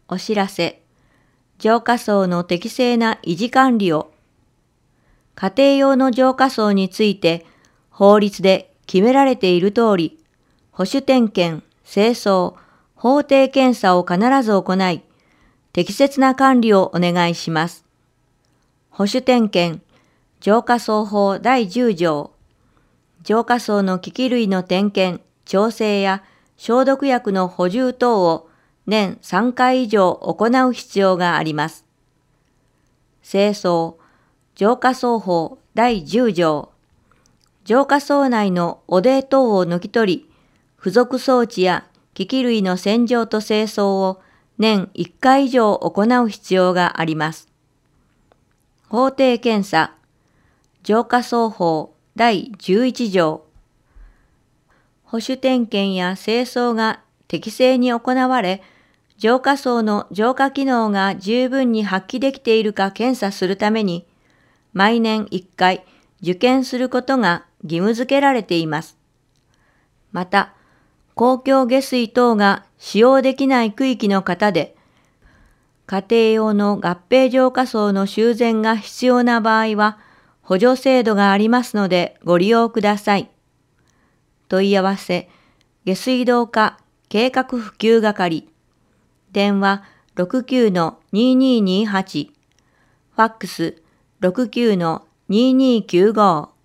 お知らせ。浄化槽の適正な維持管理を。家庭用の浄化槽について法律で決められている通り、保守点検、清掃、法定検査を必ず行い、適切な管理をお願いします。保守点検、浄化槽法第10条。浄化槽の機器類の点検、調整や消毒薬の補充等を年3回以上行う必要があります。清掃、浄化槽法第10条。浄化槽内の汚泥等を抜き取り、付属装置や機器類の洗浄と清掃を年1回以上行う必要があります。法定検査、浄化槽法第11条。保守点検や清掃が適正に行われ、浄化槽の浄化機能が十分に発揮できているか検査するために、毎年1回受検することが義務付けられています。また、公共下水等が使用できない区域の方で、家庭用の合併浄化槽の修繕が必要な場合は、補助制度がありますのでご利用ください。問い合わせ、下水道課計画普及係。電話 69-2228。ファックス 69-2295。